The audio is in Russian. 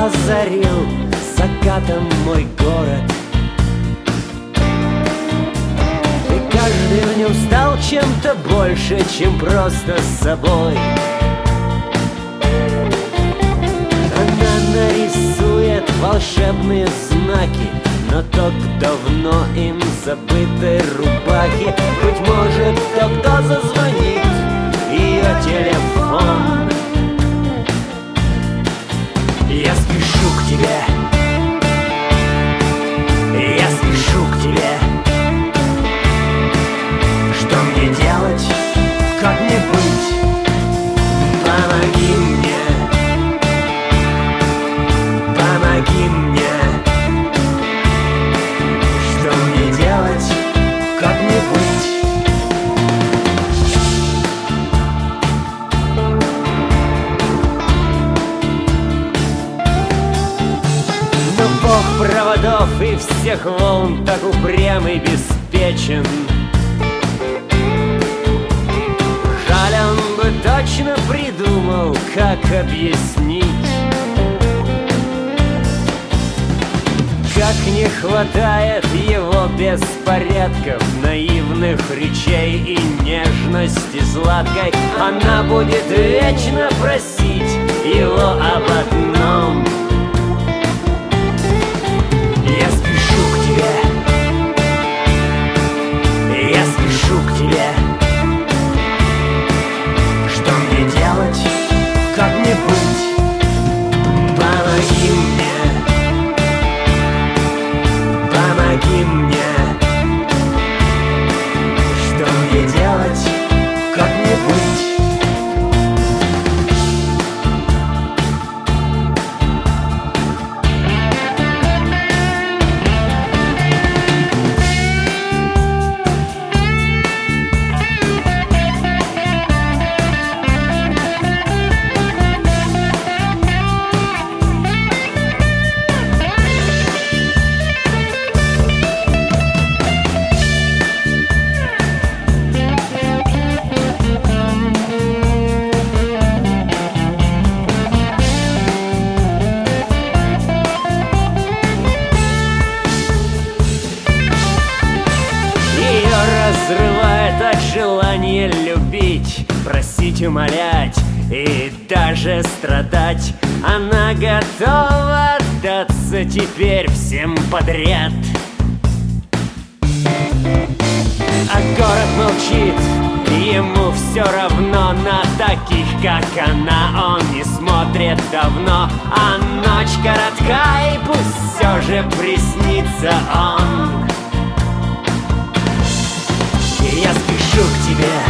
озарил закатом мой город. И каждый в нем стал чем-то больше, чем просто собой. Она нарисует волшебные знаки на так давно им забытой рубахе. Быть может, тогда зазвонит ее телефон. Я спешу к тебе, я спешу к тебе. Что мне делать, как мне быть? Помоги мне, помоги мне. Что мне делать, как мне быть? Бог проводов и всех волн так упрям и беспечен. Жаль, он бы точно придумал, как объяснить, как не хватает его беспорядков, наивных речей и нежности сладкой. Она будет вечно просить его об одном. Я спешу к тебе, я спешу к тебе. Что мне делать, как мне быть? Помоги мне, помоги мне. Что мне делать, как мне быть? Разрывает от желания любить, просить, умолять и даже страдать. Она готова отдаться теперь всем подряд. А город молчит, ему все равно на таких, как она, он не смотрит давно. А ночь коротка, и пусть все же приснится он. Я спешу к тебе,